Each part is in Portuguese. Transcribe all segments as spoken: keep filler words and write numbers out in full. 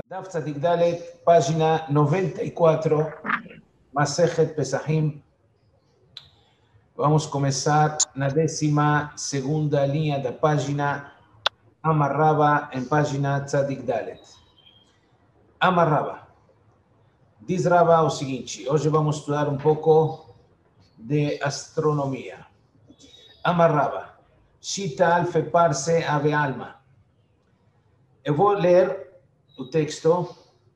Daf Tzadik Dalet, página noventa y cuatro, Masejet Pesahim. Vamos a comenzar la décima segunda línea da página Amarraba en página Tzadik Dalet. Amarraba. Diz Rava o seguinte: hoje vamos estudar um pouco de astronomia. Amarraba. Shita alfe parse ave alma. Eu vou ler o texto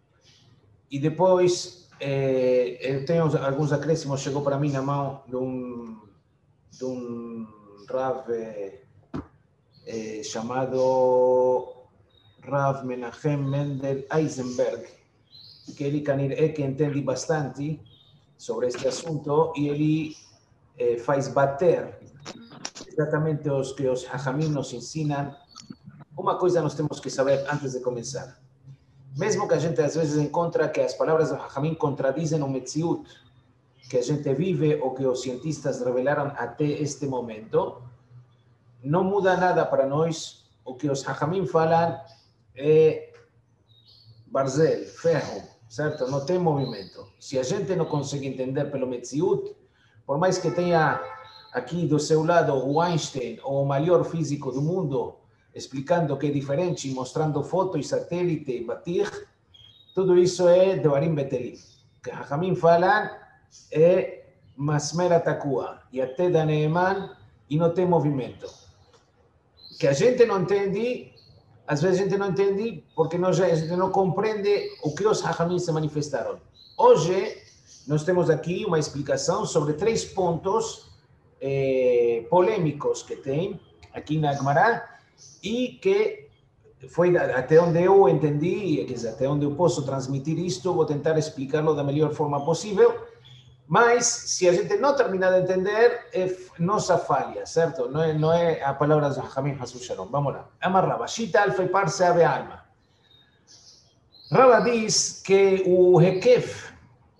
e depois eh, eu tenho alguns acréscimos. Chegou para mim na mão de um, de um Rav eh, eh, chamado Rav Menachem Mendel Eisenberg, que ele é que entende bastante sobre este assunto e ele eh, faz bater exatamente os que os Hachamim nos ensinam. Uma coisa nós temos que saber antes de começar. Mesmo que a gente às vezes encontra que as palavras do Hachamim contradizem o Metziut que a gente vive ou que os cientistas revelaram até este momento, não muda nada para nós. O que os Hachamim falam é barzel, ferro, certo? Não tem movimento. Se a gente não consegue entender pelo Metziut, por mais que tenha aqui do seu lado o Einstein, ou o maior físico do mundo, explicando que é diferente, mostrando foto e satélite e batir, tudo isso é Devarim Betelim. Que Hachamim falam é Masmera Takua, e até da Neeman, e não tem movimento. Que a gente não entende, às vezes a gente não entende, porque nós, a gente não compreende o que os Hachamim se manifestaram. Hoje, nós temos aqui uma explicação sobre três pontos eh, polêmicos que tem aqui na Gemara, e que foi até onde eu entendi, quer dizer, até onde eu posso transmitir isto, vou tentar explicá-lo da melhor forma possível, mas se a gente não terminar de entender, é nossa falha, certo? Não é, não é a palavra de Hachamim Hasu Shalom. Vamos lá. Amarraba. Shita alfa parse ave alma. Rava diz que o Hekef,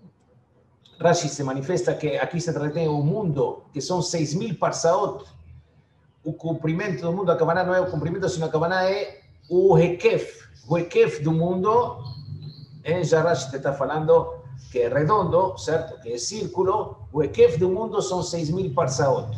Rashi se manifesta que aqui se trata o mundo, que são seis mil parsaot. O comprimento do mundo, a Kavanah não é o comprimento, sino a Kavanah é o Hekef. O Hekef do mundo, em Jarash está falando que é redondo, certo? Que é círculo. O Hekef do mundo são seis mil parsaot.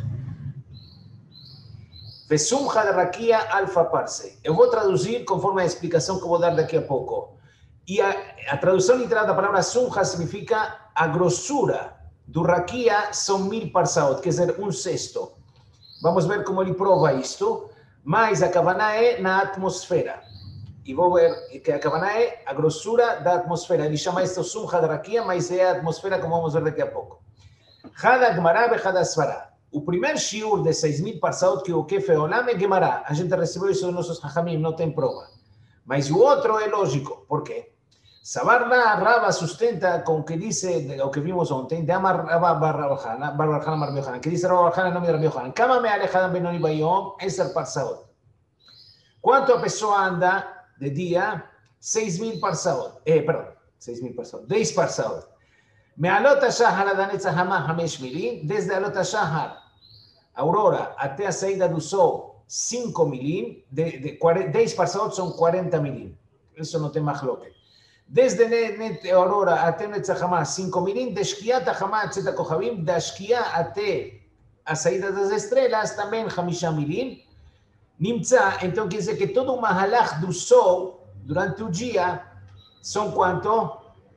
Vesumcha de Rakia alfa parse. Eu vou traduzir conforme a explicação que eu vou dar daqui a pouco. E a, a tradução literal da palavra Sumcha significa a grossura do Rakia são mil parsaot, quer dizer, um sexto. Vamos ver como ele prova isto, mas a Kavanah é na atmosfera. E vou ver que a Kavanah é a grossura da atmosfera. Ele chama isto Sumcha de Rakia, mas é a atmosfera, como vamos ver daqui a pouco. Hada Gemara ve Hada Svara. O primeiro shiur de seis mil parsaot que o Kef Olam é Gemara. A gente recebeu isso dos nossos Hachamim, não tem prova. Mas o outro é lógico. Por quê? Sabarna Rava sustenta com o que disse, o que vimos ontem, de Amar Rava Barbarjana, Barbarjana Marbiohana, que dice Barbarjana em nome de Rabiohana, Kama me alejada Benoni Bayom, Eser Parsaot. Quanto a pessoa anda de dia? seis mil parsaot. Eh, perdão, seis mil parsaot, dez parsaot. Me alota Shahar Adanetza Hama Hamesh Milim, desde alota Shahar, aurora, até a saída do sol, cinco milim, de, de, dez parsaot são quarenta milim. Isso não tem mais louco. Desde Net Aurora até Netzahama, cinco milim, de Shkia Tahama, Tzeta Kohavim, da Shkia até a saída das estrelas, também Hamisha milim. Nimtza, então quer dizer que todo o mahalach do sol, durante o dia, são quanto?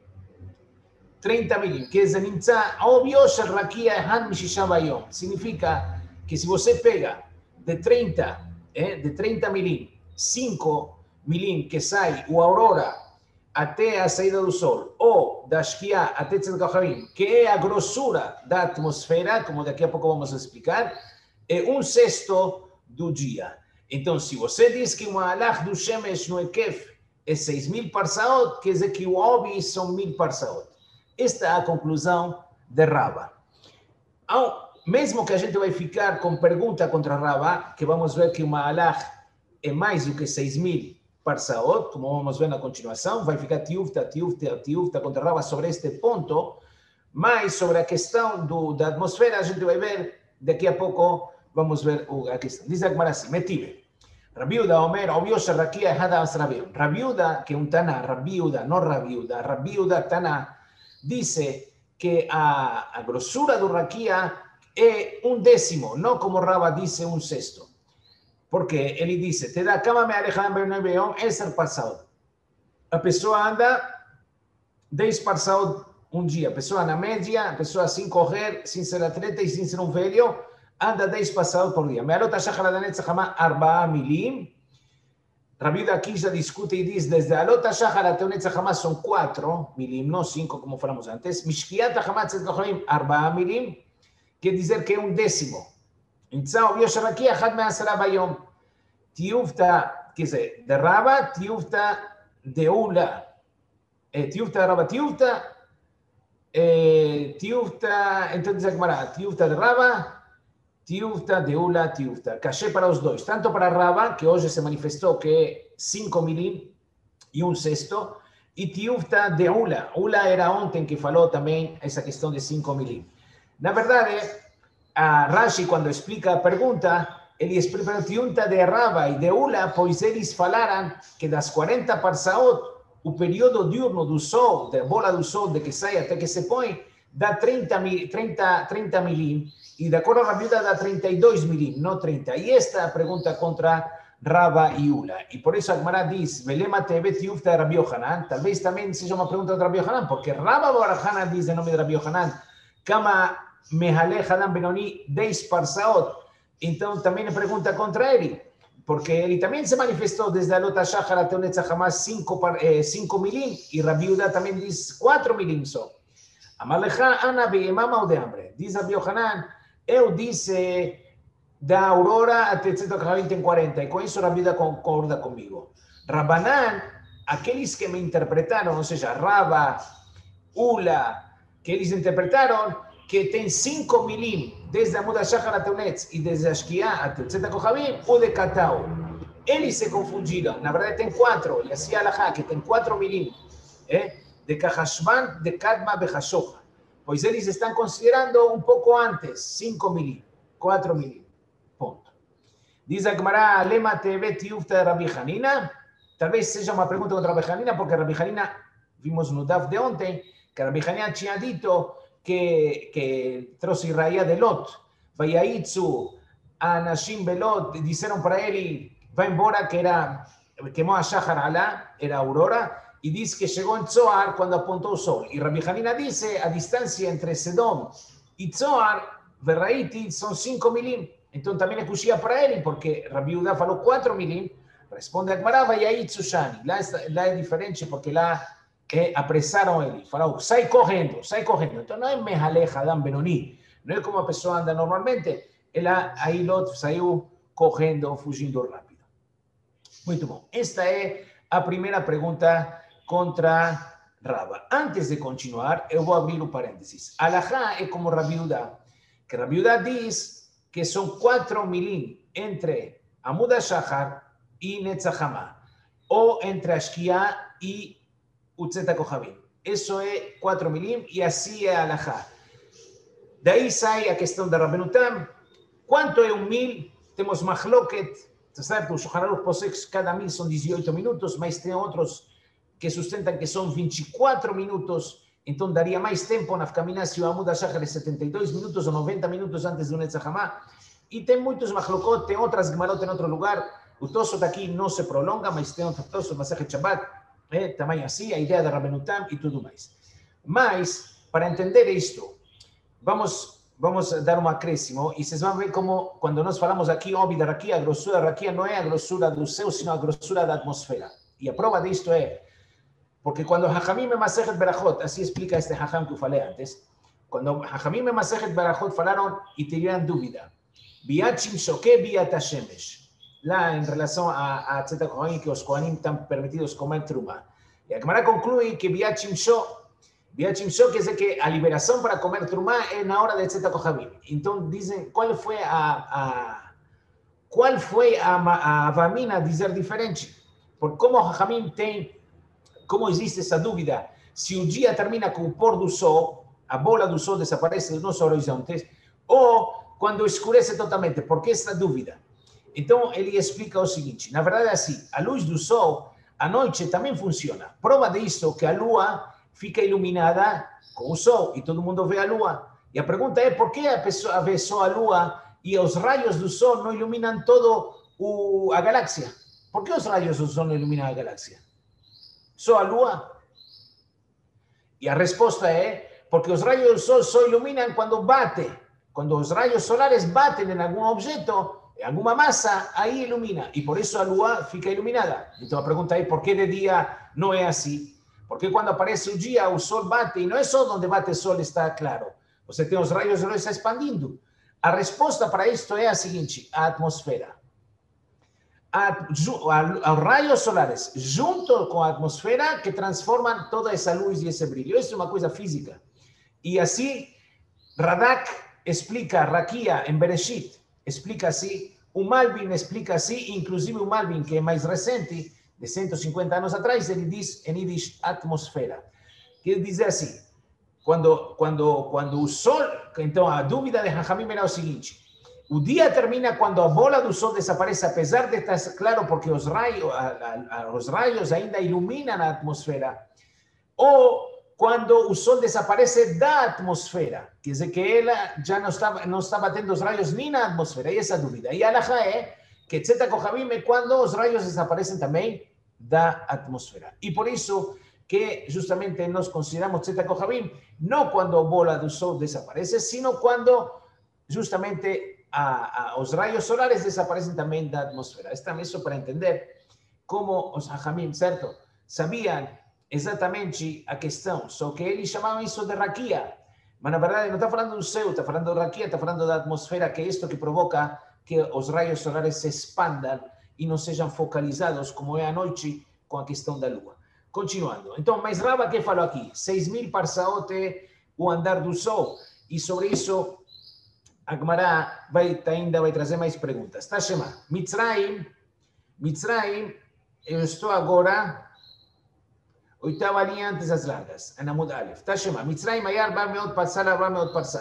trinta milim. Quer dizer, Nimtza, óbvio, Rakia Han Mishisha Bayom. Significa que se você pega de trinta, eh, de trinta milim, cinco milim que sai o Aurora, até a saída do sol, ou da Shkia até Tzedek HaChavim, que é a grossura da atmosfera, como daqui a pouco vamos explicar, é um sexto do dia. Então, se você diz que o Ma'alach do Shemesh no Hekef é seis mil parsaot, quer dizer que o Obi são mil parsaot. Esta é a conclusão de Rava. Mesmo que a gente vai ficar com pergunta contra Rava, que vamos ver que o Ma'alach é mais do que seis mil parsaot, como vamos ver na continuação, vai ficar tiufta, tiufta, tiufta contra Rava sobre este ponto, mas sobre a questão do, da atmosfera a gente vai ver, daqui a pouco vamos ver a questão. Diz a Gemara assim, Metive. Rabiuda, Omer, obvio, Sharakia, Hadas Rabiuda. Rabiuda, que un Tana, Rabiuda, no Rabiuda, Rabiuda, Tana, dice que a, a grosura de Rakia es un décimo, no como Raba dice un sexto. Porque él dice, te da cama me alejan beom, es el pasado. A pessoa anda dez passados um dia. A pessoa na média, a pessoa sem correr, sem ser atleta e sem ser um velho, anda dez passados por dia. Me'alot hashachar ad hanetzach hama arba'a milim. Rabbi Yehuda aqui já discute e diz, desde alot hashachar até o netzach hama são quatro milim, não cinco, como falamos antes. Mishkiat hama tzet kochanim arba'a milim, quer dizer que é um décimo. Então, o Yosher aqui, achad me'asara bayom. Tiufta, quer dizer, de Raba, tiufta de Ula. Tiufta de Raba, tiufta. Tiufta, entonces dice Gemara, tiufta de Raba, tiufta de Ula, tiufta. Caché para os dois. Tanto para Raba, que hoje se manifestou que é cinco milim e um sexto, e tiufta de Ula. Ula era ontem que falou também essa questão de cinco milim. Na verdade, a Rashi, quando explica a pergunta, ele explica tiufta de Raba e de Ula, pois eles falaram que das quarenta parsaot, o período diurno do sol, da bola do sol, de que sai até que se põe, dá trinta, trinta, trinta milim, e de acordo com a Bíblia dá trinta e dois milim, não trinta. E esta é a pergunta contra Raba e Ula. E por isso a Gemara diz, Velema teve tiufta de Rabi Yohanan, talvez também seja uma pergunta de Rabi Yohanan, porque Raba Barajana diz em nome de Rabi Yohanan, Kama Mehalech Adam Benoni dez parsaot. Então também pergunta contra ele, porque ele também se manifestou desde a Lota Shachar até o Netzach Hama cinco milim, e Rabi Yehuda também diz quatro milim só. Amalecha ana be'emama ou de hambre. Diz Rabi Yohanan, eu disse da aurora até Tzedok HaKochavim tem quarenta, e com isso Rabi Yehuda concorda comigo. Rabanan, aqueles que me interpretaram, ou seja, Raba, Ula, que eles interpretaram que tem cinco milim, desde a Muda Shachar até o Netz e desde a Shkia até o Tzedok HaKochavim, o de Katau. Eles se confundiram, na verdade tem quatro, e assim a Alahá, que tem quatro milim, eh? de Kahashvan, de Kadma, Behashocha. Pois eles estão considerando um pouco antes, cinco milim, quatro milim, ponto. Diz a Gemara, Lema teve tiufta de Rabi Hanina, talvez seja uma pergunta contra Rabi Hanina, porque Rabi Hanina, vimos no Daf de ontem, que Rabi Hanina tinha dito que, que trouxe Raia de Lot, Vayaitzu, Anashim Belot, disseram para ele, vai embora, que era, queimou a Shachar Alá, era a aurora, e diz que chegou em Tzoar quando apontou o sol. E Rabi Hanina disse, a distância entre Sedom e Tzoar, Verraiti, são cinco milim. Então também é puxia para ele, porque Rabi Yehuda falou quatro milim, responde a Gemara, Vayaitzu Shani. Lá, lá é diferente, porque lá que apressaram ele, falaram, sai correndo, sai correndo. Então não é Mehalecha Adam Benoni, não é como a pessoa anda normalmente, ela, aí Lot saiu correndo, fugindo rápido. Muito bom. Esta é a primeira pergunta contra Raba. Antes de continuar, eu vou abrir o parênteses. Alahá é como Rabi Yehuda, que Rabi Yehuda diz que são quatro milim entre Amud HaShachar e Netzach Hama, ou entre a Shkia e o Tzedok HaKochavim. Isso é quatro milim e assim é a Alahá. Daí sai a questão da Rabbenutam. Quanto é um mil? Temos Machloket, certo? O Shulchan Aruch posee que cada mil são dezoito minutos, mas tem outros que sustentam que são vinte e quatro minutos, então daria mais tempo na caminhada se o Amud HaShachar é setenta e dois minutos ou noventa minutos antes do Netzach Hama. E tem muitos Machlokot, tem outras Gemarot em outro lugar. O Tosot aqui não se prolonga, mas tem outro Tosot, Masechet Shabbat, é, também assim, a ideia da Rabbenutam e tudo mais. Mas, para entender isto, vamos, vamos dar um acréscimo, e vocês vão ver como, quando nós falamos aqui, óbvio, da raquia, a grossura da raquia não é a grossura do céu, sino a grossura da atmosfera. E a prova disto é, porque quando Hachamim e Masechet Berachot, assim explica este Hacham que eu falei antes, quando Hachamim e Masechet Berachot falaram e teriam dúvida, Biat Shimsho, que Biat Hashemesh? Lá em relação a, a Tzedok HaKochavim, que os Kohanim estão permitidos comer truma. E a Gemara conclui que Biat Shimsho, Biat Shimsho quer dizer que a liberação para comer truma é na hora de Tzedok HaKochavim. Então dizem, qual foi a, a, qual foi a, a Avamina dizer diferente? Porque como o Hachamim tem, como existe essa dúvida, se o dia termina com o pôr do sol, a bola do sol desaparece dos nossos horizontes, ou quando escurece totalmente, por que essa dúvida? Então, ele explica o seguinte, na verdade é assim, a luz do sol, à noite também funciona. Prova disso que a lua fica iluminada com o sol e todo mundo vê a lua. E a pergunta é, por que a pessoa vê só a lua e os raios do sol não iluminam toda a galáxia? Por que os raios do sol não iluminam a galáxia? Só a lua? E a resposta é, porque os raios do sol só iluminam quando bate. Quando os raios solares batem em algum objeto, em alguma massa, aí ilumina. E por isso a lua fica iluminada. Então a pergunta é, por que de dia não é assim? Porque quando aparece o dia, o sol bate, e não é só onde bate o sol está claro. Você tem os raios da luz expandindo. A resposta para isto é a seguinte, a atmosfera. Os raios solares, junto com a atmosfera, que transformam toda essa luz e esse brilho. Isso é uma coisa física. E assim, Radak explica, Rakia, em Bereshit, explica assim, o Malbim explica assim, inclusive o Malbim, que é mais recente, de cento e cinquenta anos atrás, ele diz em Yiddish atmosfera. Que ele diz assim, quando, quando, quando o sol, então a dúvida de Jajamim era o seguinte, o dia termina quando a bola do sol desaparece, apesar de estar claro, porque os raios, a, a, os raios ainda iluminam a atmosfera, ou quando o sol desaparece da atmosfera, quer dizer que ela já não está, não está batendo os raios nem na atmosfera, e essa dúvida. E a halajá é que Tzeta Kohavim é quando os raios desaparecem também da atmosfera. E por isso que justamente nós consideramos Tzeta Kohavim não quando a bola do sol desaparece, sino quando justamente a, a, os raios solares desaparecem também da atmosfera. Está isso para entender como os Jajamim, certo? Sabiam exatamente a questão, só que eles chamavam isso de raquia. Mas na verdade não está falando do céu, está falando de raquia, está falando da atmosfera, que é isto que provoca que os raios solares se expandam e não sejam focalizados, como é à noite, com a questão da lua. Continuando. Então, mas Rava que falou aqui? seis mil parsaot é o andar do sol. E sobre isso, a Gemara vai, ainda vai trazer mais perguntas. Está chamando. Mitzrayim, Mitzrayim, eu estou agora... oitava linha antes das largas, Anamud Aleph. Está chamando. Mitzrayim ayar ba meot parsal, ba meot parsal.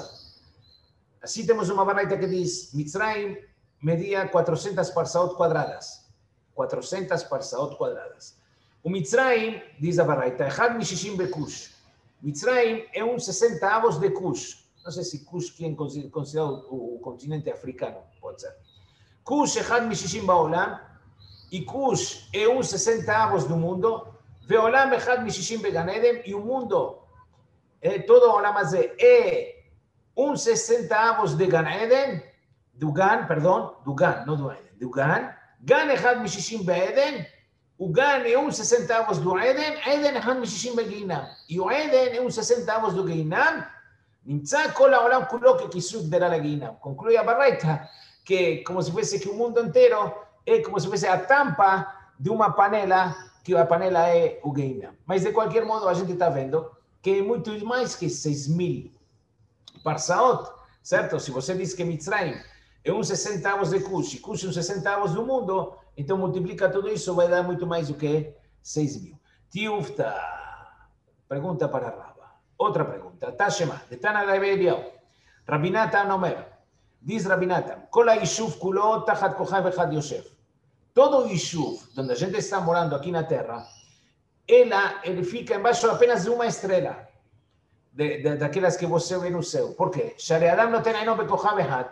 Assim temos uma baraita que diz, Mitzrayim media quatrocentas parsaot quadradas. quatrocentas parsaot quadradas. O Mitzrayim, diz a baraita, Echad mishishim bekush. Mitzrayim é um sessenta avos de Kush. Não sei se Kush que é considerado o continente africano, pode ser. Kush Echad mishishim baolam. E Kush é um sessenta avos do mundo. Veolam Echad mishishim began Eden. E o mundo, é, todo o Olam Azé, é um sessenta avos de Gan Eden. Do Gan, perdão, do Gan, não do Eden. Do Gan. Gan Echad mishishim be'Eden. O Gan é um sessenta avos do Eden. Eden Echad mishishim be'Geinam. E o Eden é um sessenta avos do Geinam. Nimtza kol ha'olam kulo kekisu gdera la-Geinam. Conclui a baraita que como se fosse que o mundo inteiro é como se fosse a tampa de uma panela, que a panela é o Geinam. Mas de qualquer modo a gente está vendo que é muito mais que seis mil parsaot, certo? Se você diz que Mitzrayim é um sessenta avos de Kush, e Kush é um sessenta avos do mundo, então multiplica tudo isso, vai dar muito mais do que seis mil. Tiufta, pergunta para Rava. Outra pergunta, Tashema, de Tana Rabbi Eliyahu. Rabbi Natan Omer, diz Rabbi Natan, Kol ha'yishuv kulo tachat kochav echad yoshev. Todo o Yishuv, onde a gente está morando aqui na Terra, ela, ele fica embaixo apenas de uma estrela, de, de, daquelas que você vê no céu. Por quê? Shareadam não tem ainda bekochav echad.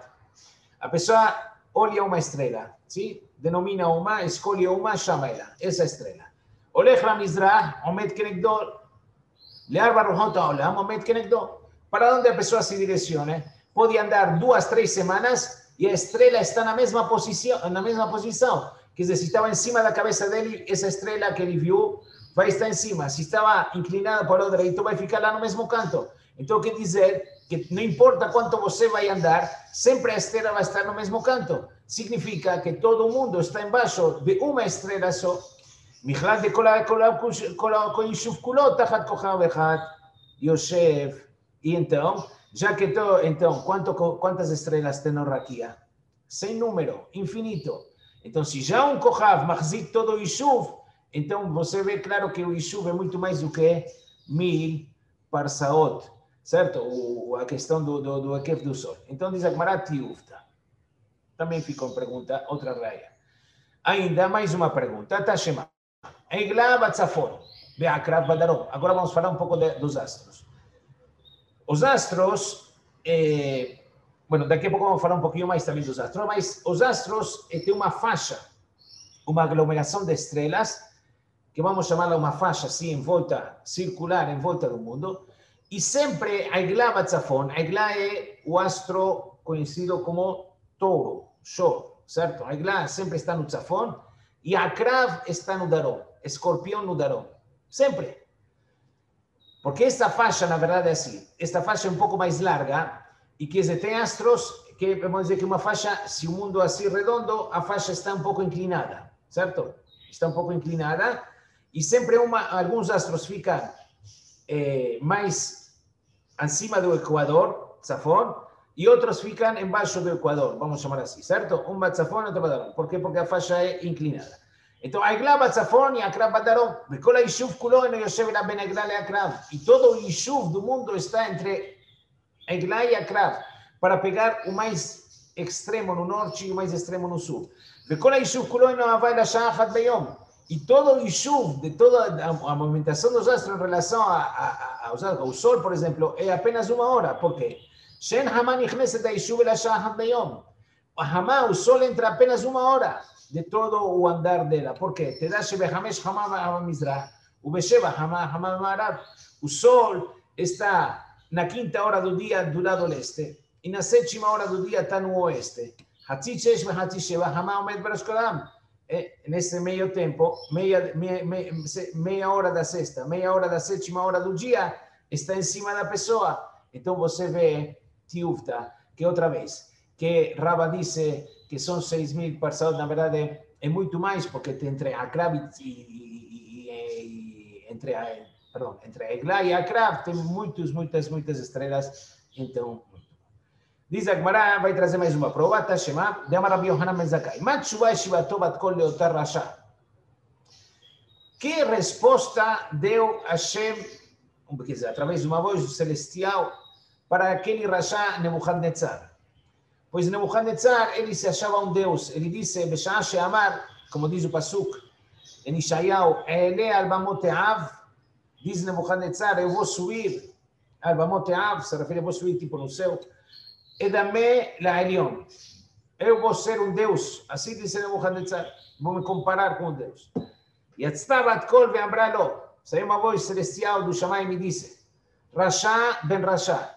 A pessoa olha uma estrela, sim? Denomina uma, escolhe uma, chama ela, essa estrela. Olech la-mizrah, omed kenegdo, le'arba ruhot ha'olam, omed kenegdo. Para onde a pessoa se direciona, pode andar duas, três semanas e a estrela está na mesma posição, na mesma posição. Quer dizer, se estava em cima da cabeça dele, essa estrela que ele viu vai estar em cima. Se estava inclinada para o direito, vai ficar lá no mesmo canto. Então, quer dizer que não importa quanto você vai andar, sempre a estrela vai estar no mesmo canto. Significa que todo mundo está embaixo de uma estrela só. Michlad de kol yishuv kulo tachat kochav echad yoshev. E então, já que tô, então, quanto, quantas estrelas tem no Raquia? Sem número, infinito. Então, se já um kochav mahzik todo o yishuv, então você vê claro que o yishuv é muito mais do que mil parsaot. Certo? O, a questão do, do, do Ekef do Sol. Então diz a Gemara Tiufta. Também ficou em pergunta, outra raia. Ainda mais uma pergunta. Tashema. Egla batzafon, be'akrav badarom. Agora vamos falar um pouco de, dos astros. Os astros, eh, bueno, daqui a pouco vamos falar um pouquinho mais também dos astros, mas os astros eh, têm uma faixa, uma aglomeração de estrelas, que vamos chamá-la uma faixa assim, em volta, circular, em volta do mundo, e sempre a Egla batzafon, a Egla é o astro conhecido como touro, show, certo? A Egla sempre está no tzafon, e a Akrav está no Darom, escorpião no Darom, sempre. Porque esta faixa, na verdade, é assim. Esta faixa é um pouco mais larga e quer dizer, tem astros que, vamos dizer que uma faixa, se o mundo é assim redondo, a faixa está um pouco inclinada, certo? Está um pouco inclinada e sempre uma, alguns astros ficam eh, mais acima do Equador, tzafon, e outros ficam embaixo do Equador, vamos chamar assim, certo? Um batzafon, outro badarom. Por quê? Porque a faixa é inclinada. Então, a Egla batzafon e a Akrav badarom. Bekola Yishuv kulo eno yoshev la ben Egla le Akrav. E todo o Yishuv do mundo está entre Egla e Akrav, para pegar o mais extremo no norte e o mais extremo no sul. Bekola Yishuv kulo eno avai la shah achat beyom. E todo o Yishuv, de toda a movimentação dos astros em relação a, a, a, ao, ao sol, por exemplo, é apenas uma hora. Por quê? Shen Hama nichneset Yishuv la shah achat beyom. Hama, o sol entra apenas uma hora de todo o andar dela. Por quê? Te dá Shebehamesh Hama Mizrah, o Besheba Hama Hama Ma'arav. O sol está na quinta hora do dia do lado leste e na sétima hora do dia está no oeste. Hatzi Shesh Hatzi Sheva Hama Omed Berash Kodam. Nesse meio tempo, meia, meia, meia, meia hora da sexta, meia hora da sétima hora do dia, está em cima da pessoa. Então você vê, Tiufta, que outra vez, que Raba disse que são seis mil parsaot, na verdade é muito mais, porque entre a Akrav e, e, e, e entre a, perdão, entre a Egla e a Akrav tem muitos, muitas, muitas estrelas. Então, diz a Gemara, vai trazer mais uma prova, Tashema, de Amar Rabbi Yohanan ben Zakkai. Matshuva Shivato bat kol leotar rasha. Que resposta deu Hashem, quer dizer, através de uma voz celestial, para aquele rasha Nebuchadnezzar? Pois Nebuchadnezzar, ele se achava um Deus. Ele disse, Beshah She'amar, como diz o Pasuk, em Ishayahu, Ele al Bamoteav, diz Nebuchadnezzar, eu vou subir al Bamoteav, se refere, eu vou subir tipo no céu, Edame la Elion. Eu vou ser um Deus. Assim disse Nebuchadnezzar, vou me comparar com um Deus. E Atztabat Kol ve'ambralo, saiu uma voz celestial do Shammai e me disse, Rasha ben Rasha.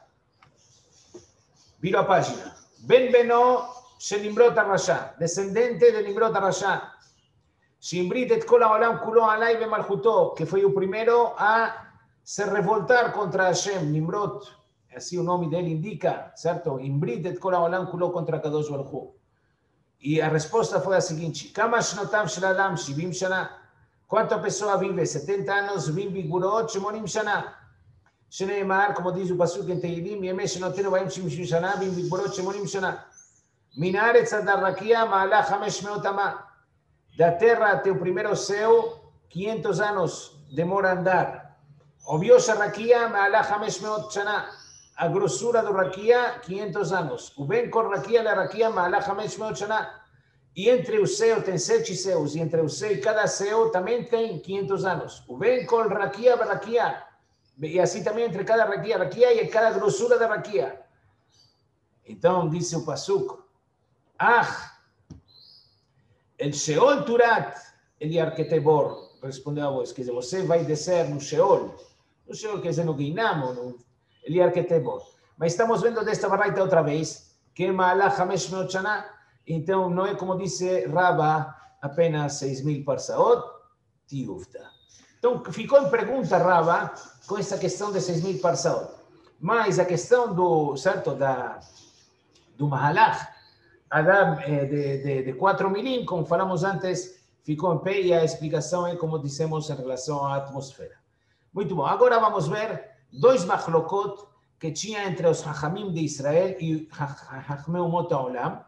Viro a página. Ben Beno Shenimrot Rasha, descendente de Nimrod Rasha, Shimbrit et Kol Haolam Kulo Alai Bemalchuto, que foi o primeiro a se revoltar contra Hashem. Nimrod, assim o nome dele indica, certo? Imbrit et Kol Haolam Kulo contra Kadosh Baruch Hu. E a resposta foi a seguinte: Kama Shnotam Shel Adam Shivim Shana. Quanto a pessoa vive? setenta anos, Vim Bigurot Shemonim Shana. Sheneemar, como diz o Pasuk em Teilim, Yemesh Notenu Baim Shimshim Shana, Vim Bigurot Shemonim Shana. Minaretz Adarrakia Ma'ala Hamesh Meot Ama. Da terra até o primeiro céu, quinhentos anos demora a andar. Obiosh Rakia Ma'ala Hamesh Meot Shana. A grossura do Rakia, quinhentos anos. O Ben Kol Rakia la Rakia Ma'ala Hamesh Meot Shana. E entre o céu tem sete céus, e entre o céu e cada céu também tem quinhentos anos. O Ben Kol Rakia Rakia. E assim também entre cada Rakia, Rakia e cada grossura da Rakia. Então disse o Pasuk, Ah, el Sheol Turat, ele Arquetebor, respondeu a voz, quer dizer, você vai descer no Sheol, no Sheol quer dizer no Guinamo, no ele Arquetebor. Mas estamos vendo desta baraita outra vez, que é Ma'alach Hamesh Meot Shana, então não é como disse Raba, apenas seis mil parsaot, tiufta. Então ficou em pergunta Raba com essa questão de seis mil parsaot. Mas a questão do, certo, da, do Mahalach, Adam, de, de, de quatro milim, como falamos antes, ficou em pé e a explicação é como dissemos em relação à atmosfera. Muito bom, agora vamos ver dois machlokot que tinha entre os Hachamim de Israel e Hachamim Umot HaOlam.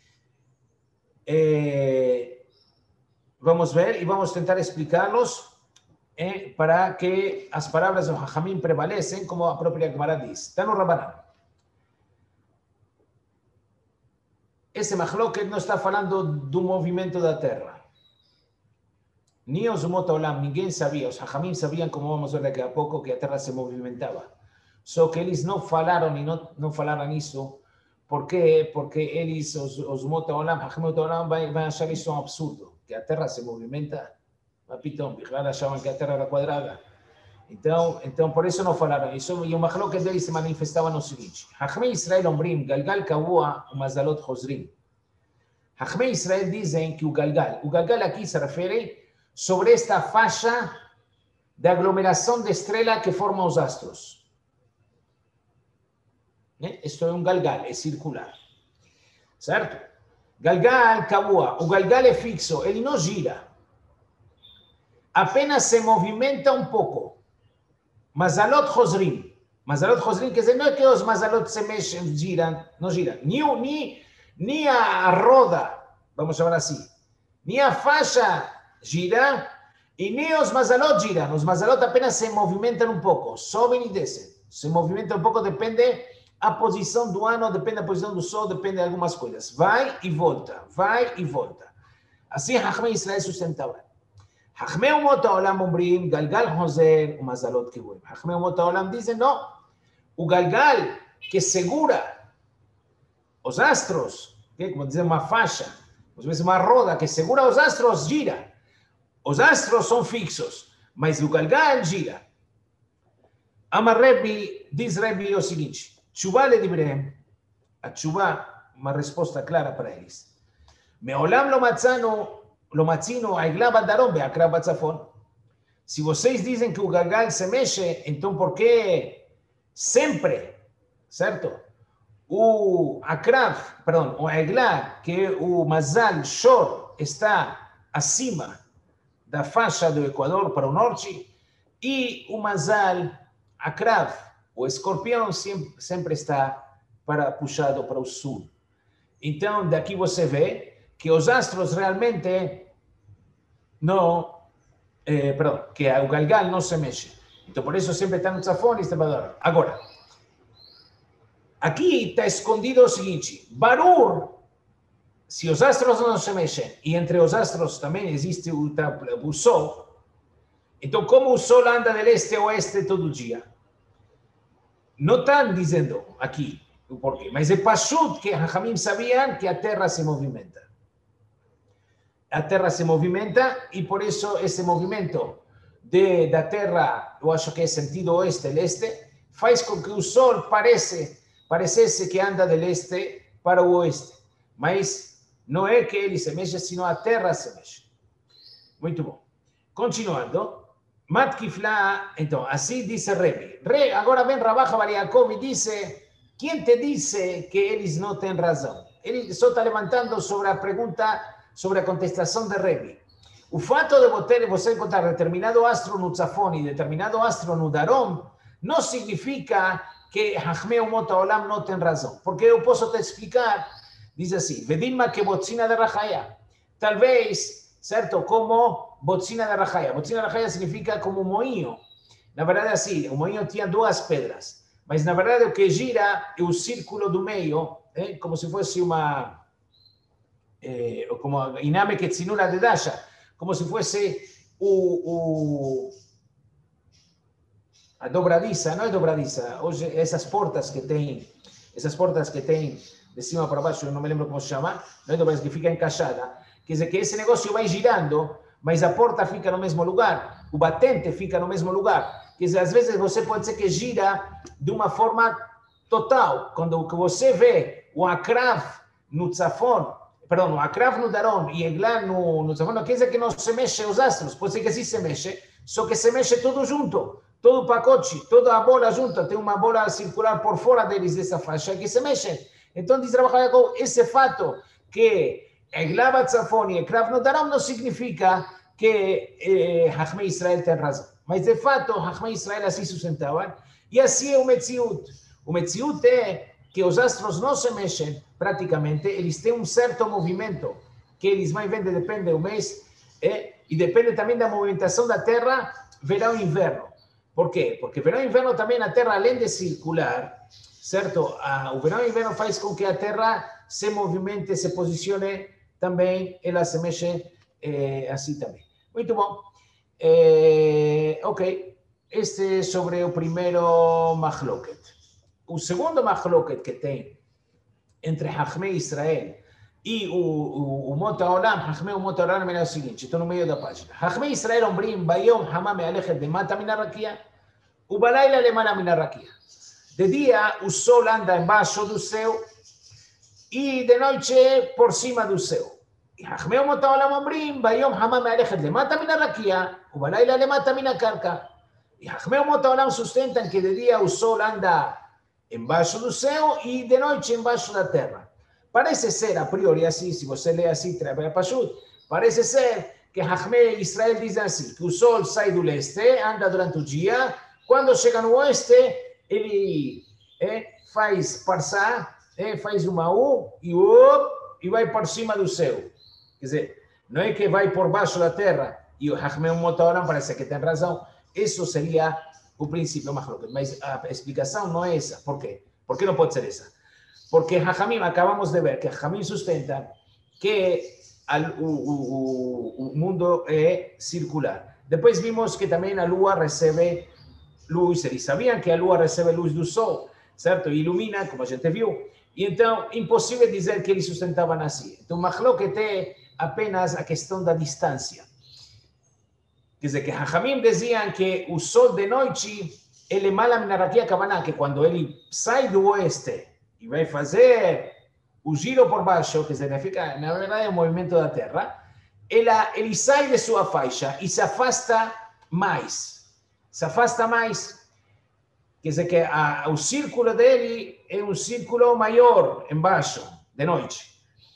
Eh, vamos ver e vamos tentar explicá-los eh, para que as palavras do Hachamim prevalecem, como a própria Gemara diz. Está no Rabanan. esse mahloket não está falando do movimento da Terra. Ni os Umot Olam, ninguém sabia, os Hachamim sabiam, como vamos ver daqui a pouco, que a Terra se movimentava. Só que eles não falaram e não, não falaram isso. Por quê? Porque eles, os, os Umot Olam, Hachamim Olam, vão achar isso um absurdo, que a Terra se movimenta. Papitão, Bichlal achavam que a Terra era quadrada. Então, então, por isso não falaram isso. E o mahloket deles se manifestava no seguinte. Hachamim Israel ombrim, Galgal Kavua, Mazalot Chosrim. Hachamim Israel dizem que o Galgal, o Galgal aqui se refere sobre esta faixa de aglomeração de estrela que forma os astros. Isto é um Galgal, é circular. Certo? Galgal Kavua, o Galgal é fixo, ele não gira. Apenas se movimenta um pouco. Mazalot Chosrim. Mazalot Chosrim quer dizer, não é que os Mazalot se mexem, giram, não giram. Nem, nem, nem a roda, vamos chamar assim, nem a faixa gira e nem os Mazalot giram. Os Mazalot apenas se movimentam um pouco, sobem e descem. Se movimentam um pouco, depende a posição do ano, depende da posição do sol, depende de algumas coisas. Vai e volta, vai e volta. Assim, Hachamim Israel sustentava. Hachamim Umot Haolam ombrim, Galgal Hoser, o Mazalot Kivuim. Hachamim Umot Haolam dizem, não, o Galgal que segura os astros, que, como dizem, uma faixa, às vezes uma roda que segura os astros, gira. Os astros são fixos, mas o Galgal gira. Amar Rebbe, diz Rebbe o seguinte, Tshuvah ledibrehem, a Tshuvah, uma resposta clara para eles. Meolam lo matzano, lo matzino, aigla badarom, beakra batzafon. Se vocês dizem que o Galgal se mexe, então por que sempre, certo? O Akrav, perdão, o Aigla, que o Mazal Shor está acima da faixa do Equador para o norte, e o Mazal Akrav, o escorpião, sempre, sempre está para, puxado para o sul. Então, daqui você vê que os astros realmente não, eh, perdão, que o Galgal não se mexe. Então, por isso sempre está no tzafon e está para agora. Aqui está escondido o seguinte, Barur, se os astros não se mexem, e entre os astros também existe o, o Sol, então como o Sol anda de leste a oeste todo dia? Não estão dizendo aqui o porquê, mas é pachut que Hachamim sabiam que a Terra se movimenta. A Terra se movimenta e por isso esse movimento de, da Terra, eu acho que é sentido oeste-leste, faz com que o Sol parece, parecesse que anda de leste para o oeste. Mas não é que ele se mexe, senão a Terra se mexe. Muito bom. Continuando. Matkifla, então, assim disse Rebbe. Re, agora vem Rabaja Bariakov e disse, quem te disse que eles não têm razão? Ele só está levantando sobre a pergunta, sobre a contestação de Rebbe. O fato de você encontrar determinado astro no tzafon e determinado astro no darom, não significa que Hachamim Umot Haolam não tem razão. Porque eu posso te explicar, diz assim, Vedilma que botzina de Rachaya. Talvez, certo, como botzina de Rachaya. Botzina de Rachaya significa como moinho. Na verdade, assim, o moinho tinha duas pedras. Mas, na verdade, o que gira é o círculo do meio, é, como se fosse uma... É, como iname que tzinura de dasha, como se fosse o, o, a dobradiça, não é dobradiça, hoje essas portas que tem, essas portas que tem de cima para baixo, eu não me lembro como se chama, não é dobradiça, que fica encaixada, quer dizer que esse negócio vai girando, mas a porta fica no mesmo lugar, o batente fica no mesmo lugar, quer dizer, às vezes você pode ser que gira de uma forma total, quando o que você vê, o akrav no tzafon, perdão, o akrav no darom e Eglá no, no tzafon, não quer dizer que não se mexe os astros, pode ser que sim se mexe, só que se mexe tudo junto, todo o pacote, toda a bola junta, tem uma bola circular por fora deles dessa faixa que se mexe. Então diz Rav Yaakov, esse fato que Eglá batzafon e akrav no darom não significa que eh, Hachamim Israel tem razão. Mas de fato, Hachamim Israel assim sustentavam, e assim é o Metziut. O Metziut é que os astros não se mexem, praticamente, eles têm um certo movimento, que eles mais vêm, depende do mês, é, e depende também da movimentação da Terra, verão e inverno. Por quê? Porque verão e inverno também a Terra, além de circular, certo? Ah, o verão e inverno faz com que a Terra se movimente, se posicione também, ela se mexe eh, assim também. Muito bom. Eh, ok, este é sobre o primeiro Mahloket. O segundo Mahloket que tem entre Hachmei Israel e o, o, o Mot HaOlam, Hachmei Mot HaOlam é o seguinte, estou no meio da página. Hachmei Israel אומרים, ביום חמה מהלכת למטה מן הרקיע, ובלילה למעלה מן הרקיע. De dia, o sol anda embaixo do céu e de noite por cima do céu. E חכמי אומות העולם אומרים, ביום חמה מהלכת למטה מן הרקיע, ובלילה למטה מן הקרקע. E חכמי אומות העולם sustentam que de dia o sol anda embaixo do céu e de noite embaixo da terra. Parece ser, a priori, assim, se você lê assim, parece ser que Hachmei Israel diz assim, que o sol sai do leste, anda durante o dia, quando chega no oeste, ele é, faz passar, é, faz uma U e, up, e vai por cima do céu. Quer dizer, não é que vai por baixo da terra, e o Hachmei Mot HaOlam parece que tem razão, isso seria o princípio Mahloket, mas a explicação não é essa. Por quê? Por que não pode ser essa? Porque Hachamim, acabamos de ver que Hachamim sustenta que o, o, o mundo é circular. Depois vimos que também a lua recebe luz, eles sabiam que a lua recebe luz do sol, certo? E ilumina, como a gente viu. E então, impossível dizer que eles sustentavam assim. Então, Mahloket é apenas a questão da distância. Quer dizer, que Hachamim diziam que o sol de noite, ele mala minarakia kavaná, que quando ele sai do oeste e vai fazer o giro por baixo, que significa, na verdade, o movimento da Terra, ela, ele sai de sua faixa e se afasta mais. Se afasta mais. Quer dizer que a, o círculo dele é um círculo maior embaixo, de noite.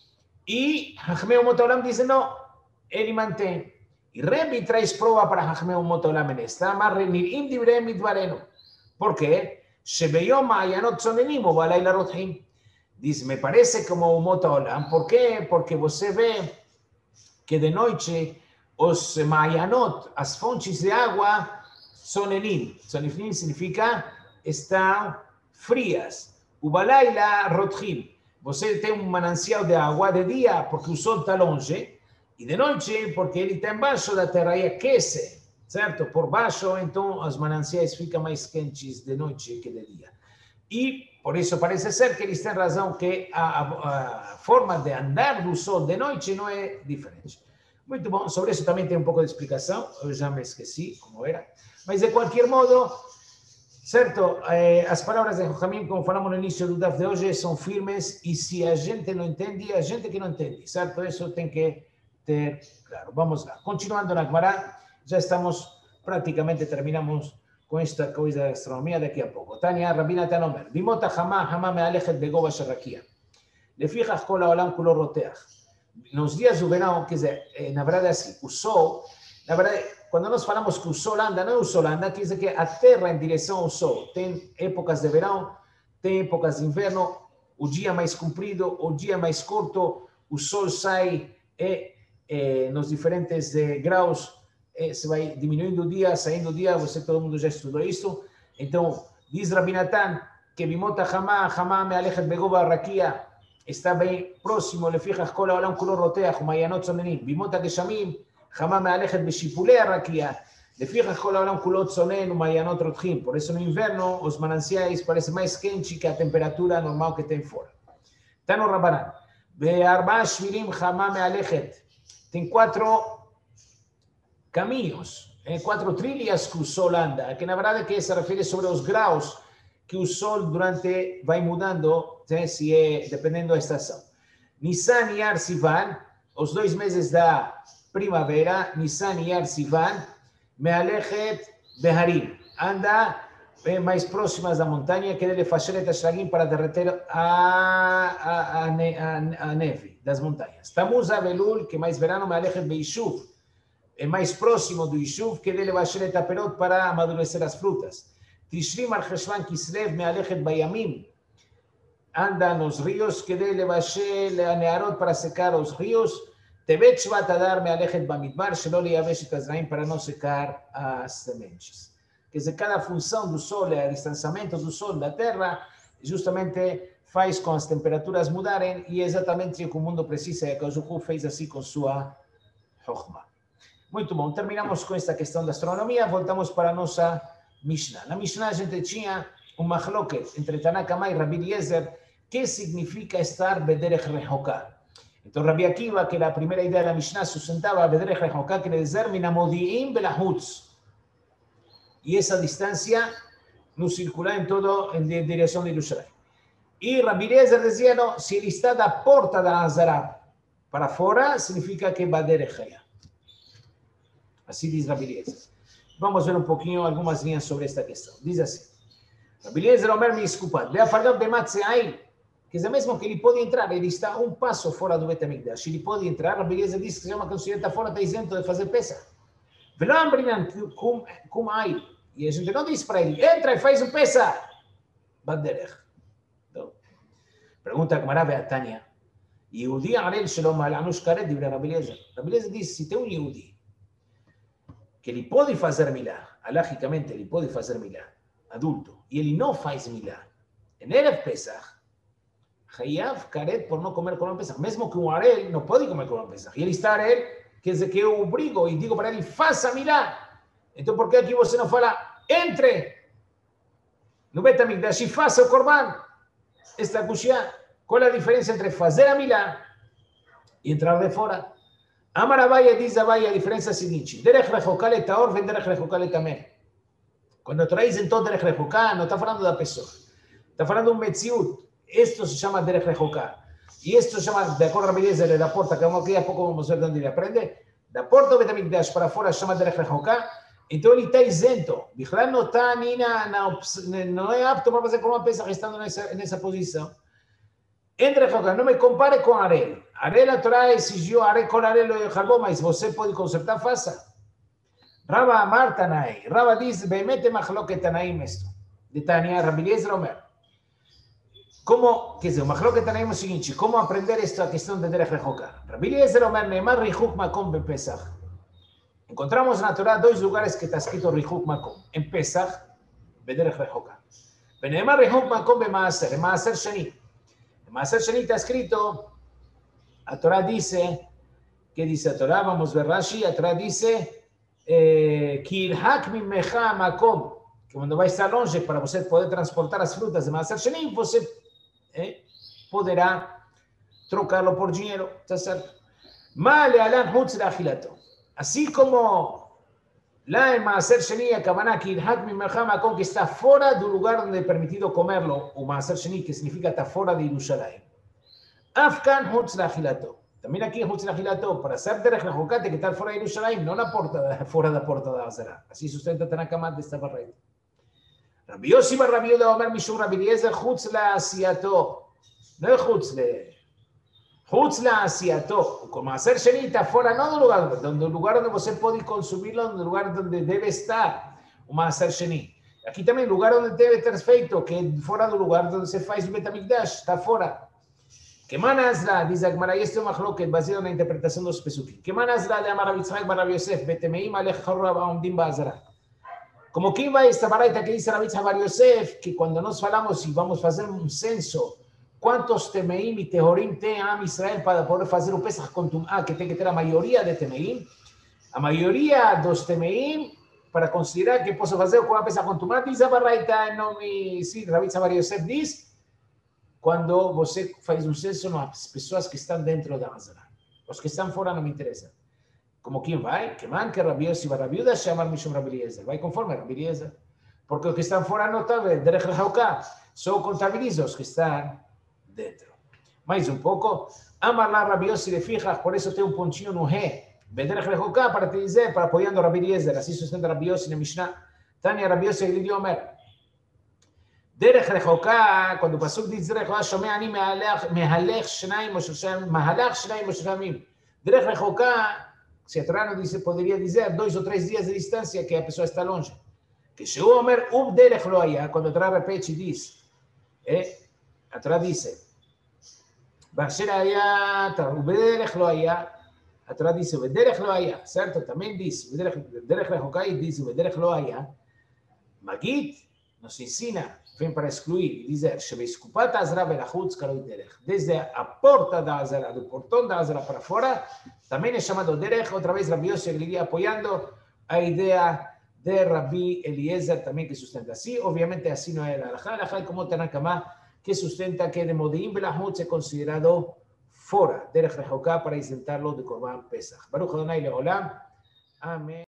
E Hachmei Mot HaOlam diz, não, ele mantém. E Rebbe traz prova para Hachmei Mot HaOlam nesta, mas נראים דבריהם מדברנו. ¿Por qué? שביום מעיינות צוננים ובלילה רותחים. Diz, me parece como o Mot HaOlam. ¿Por qué? Porque você vê que de noite os Mayanot, as fontes de água, sonenim. Sonenim significa estão frias. O balaila rotchim. Você tem um manancial de água de dia porque o sol está longe, e de noite porque ele está embaixo da terra e aquece, certo? Por baixo, então, os mananciais ficam mais quentes de noite que de dia. E, por isso, parece ser que eles têm razão que a, a, a forma de andar do sol de noite não é diferente. Muito bom, sobre isso também tem um pouco de explicação, eu já me esqueci como era. Mas, de qualquer modo, certo, eh, as palavras de Hachamim, como falamos no início do Daf de hoje, são firmes, e se a gente não entende, a gente que não entende, certo? Isso tem que ter claro. Vamos lá. Continuando na Gemara, já estamos, praticamente terminamos com esta coisa da astronomia daqui a pouco. Tania, Rabina Tanomer, Bimot HaChama, Hama me'alechet begova shel rakia. Lefichach kol ha'olam kulo roteach. Nos dias do verão, quer dizer, na verdade é assim, o sol, na verdade, quando nós falamos que o sol anda, não é o sol anda, quer dizer que a terra em direção ao sol tem épocas de verão, tem épocas de inverno, o dia mais comprido, o dia mais curto, o sol sai e, e, nos diferentes eh, graus, e, se vai diminuindo o dia, saindo o dia, você, todo mundo já estudou isso. Então, diz Rabbi Natan que Bimot HaChama, Hama me'alechet begova rakia, está bem próximo, לפיכך כל העולם כולו רותח ומעיינות צוננים. בימות הגשמים, חמה מהלכת בשיפולי הרקיע, לפיכך כל העולם כולו צונן ומעיינות רותחים. Por isso no inverno, os mananciais parecem mais quentes que a temperatura normal que tem fora. תנו רבנן, בארבעה שבילים חמה מהלכת. Tem quatro caminhos, quatro trilhas que o sol anda, que na verdade que se refere sobre os graus que o sol durante vai mudando, né, se é, dependendo da estação. Nissan e Iyar Sivan, os dois meses da primavera, Nissan e Iyar Sivan, me'alechet beharim, anda é, mais próximas da montanha, que ele fazer tashlagim para derreter a, a, a, a, a neve das montanhas. Tamuz Avelul, que mais verano, me'alechet be'ishuv, é mais próximo do Ishuv, que ele fazer taperot para amadurecer as frutas. Tishri Mar Cheshvan Kislev me'alechet bayamim, anda nos rios, כדי לבשל הנהרות para secar os rios. טבת שבט אדר me'alechet במדבר, שלא לייבש את הזרעים para não secar as sementes. Quer dizer, cada função do sol, o distanciamento do sol da terra, justamente faz com as temperaturas mudarem e é exatamente o que o mundo precisa, e a Kazuhu fez assim com sua Chokhmah. Muito bom, terminamos com esta questão da astronomia, voltamos para a nossa Mishnah. Na Mishnah a gente tinha um machloket entre Tanakama e Rabbi Eliezer, que significa estar Bederech Rehoká. Então Rabbi Akiva, que era a primeira ideia da Mishnah, sustentava Bederech Rehoká, que quer dizer Minamodiim Belahutz. E essa distância no circular em todo em direção de Jerusalém. E Rabbi Eliezer dizia, não, se ele está da porta da Azará para fora, significa que Bederech Hayah. Assim diz Rabbi Eliezer. Vamos ver um pouquinho algumas linhas sobre esta questão. Diz assim: Rabbi Eliezer Omer me desculpa, de afargam de Matzeai, quer dizer mesmo que ele pode entrar, ele está um passo fora do Bet HaMikdash, ele pode entrar. Rabbi Eliezer diz que se chama que o está fora, está isento de fazer peça. Velam Brinan kum ai, e a gente não diz para ele, entra e faz um peça. Baderech. Então, pergunta a Gemara Beatania. Yehudi Arel Shalom Alanush Karet, diz Rabbi Eliezer. Rabbi Eliezer diz, se tem um Yehudi que ele pode fazer milá, alagicamente ele pode fazer milá, adulto, e ele não faz milá, em Erev Pesach, Hayav Karet por não comer Korban Pesach, mesmo que um Arel não pode comer Korban Pesach, e ele está Arel, quer dizer que eu obrigo e digo para ele, faça milá. Então por que aqui você não fala, entre no Bet HaMikdash e faça o Korban? Esta kushia, qual é a diferença entre fazer a milá e entrar de fora? Amar Abaye diz Abaye, a diferença é a seguinte: Derech Rehoká le taor vem Derech Rehoká le tameh. Quando traz então Derech Rehoká, não está falando da pessoa, está falando de um metziut. Isto se chama Derech Rehoká. E isto se chama, de acordo com Rabbi Eliezer, da porta, que aqui a pouco vamos ver de onde ele aprende, da porta do Bet HaMikdash para fora se chama Derech Rehoká, então ele está isento. Bichlal não está, não é apto para fazer como uma pessoa estando nessa, nessa posição. Entre Rehoká, não me compare com Arel. Arel, a Torá exigiu Arel com Arel e Harbó, mas você pode consertar, faça. Rava Amar Tanai. Rava diz, Beimete Machloket Tanaim isto. De Tania, Rabbi Eliezer Omer. Como, quer dizer, o Machloket Tanaim é o seguinte, como aprender esta questão de Derech Rehoká? Rabbi Eliezer Omer, Neymar Rihuk Makom Ben Pesach. Encontramos na Torá dois lugares que está escrito Rihuk Makom. Em Pesach, Bederech Rehoká. Neymar Rihuk Makom Ben Maaser, en Maaser Shani. En Maaser Shani está escrito, a Torá dice, ¿qué dice a Torá? Vamos a ver Rashi, a Torá dice, Kirhak Mimecha Makom, que cuando va a estar longe para você poder transportar as frutas de Maaser Shani, você eh, poderá trocarlo por dinheiro, ¿está certo? Male Alan Hutz Lachilato. Así como lá en Maaser Shani, a Kavanah, Kirhak Mimecha Makom, que está fora do lugar donde é permitido comerlo, o Maaser Shani, que significa está fora de Jerusalém. Afkan Hutz Lachilato. Também aqui Hutz Lachilato, para ser Derech Rehoká, tem que estar fora de Jerusalém, não na porta, fora da porta da Azará. Assim sustenta Tanakama desta barreira. Rabbi Yossi bar Rabbi Yehuda Omer Mishum Rabbi Eliezer Hutz Laasiato. Não é Hutz le... Hutz Laasiato. O Maaser Sheni está fora, não do lugar, do lugar onde você pode consumi-lo, do lugar onde deve estar o Maaser Sheni. Aqui também, lugar onde deve ter feito, que é fora do lugar onde se faz o Bet HaMikdash, está fora. Que manasla, diz a Gemara, este é uma machloket baseado na interpretação dos pesukim. Que manasla de Amar Rav Yitzchak bar Rav Yosef, betemeim alech chorra aumdim ba'azara. Como que vai esta baraita que diz Rav Yitzchak bar Yosef, que quando nós falamos e vamos fazer um censo, quantos temeim e tehorim tem a Israel para poder fazer o Pesach com tumá, que tem que ter a maioria de temeim, a maioria dos temeim, para considerar que posso fazer o Pesach com tumá, diz a baraita em nome, sim, Rav Yitzchak bar Yosef diz, quando você faz um censo nas pessoas que estão dentro da Azará. Os que estão fora não me interessam. Como quem vai? Que man que Rabbi Yossi bar Rabbi Yehuda chamar Mishum Rabbi Eliezer. Vai conforme Rabbi Eliezer. Porque os que estão fora não estão Derech Rehoká. Só contabiliza os que estão dentro. Mais um pouco. Amar lá Rabbi Yossi de Fichach, por isso tem um pontinho no ré. Derech Rehoká para te dizer, para apoiando Rabbi Eliezer. Assim sustenta Rabbi Yossi na Mishnah. Tânia Rabbi Yossi ele diz Omer. Derech Rehoká, quando o Pasuk diz Derech Rehoká, Shomei ani mehalech shnaim o shoshamim, mahalach shnaim o shoshamim. Derech Rehoká, se a Torá não disse, poderia dizer dois ou três dias de distância que a pessoa está longe. Que Sheu Omer ub derech lo haya, quando a Torá repete e diz, é, a Torá diz, Basher haya, ub derech lo haya, a Torá diz, ub derech lo haya, certo? Também diz, Derech Rehoká e diz, ub derech lo haya, Magid, nos ensina, ven para excluir, y dice, desde a porta da Azara, del portón da Azara para afuera, también es llamado Derech. Otra vez Rabbi Yossi seguiría apoyando a idea de Rabbi Eliezer también que sustenta así. Obviamente así no es la halajá. La halajá como Tanakama que sustenta que de Modeim Belahut es considerado fuera, Derech Rehoká, para isentarlo de Korban Pesach. Baruch Adonai Leolam. Amén.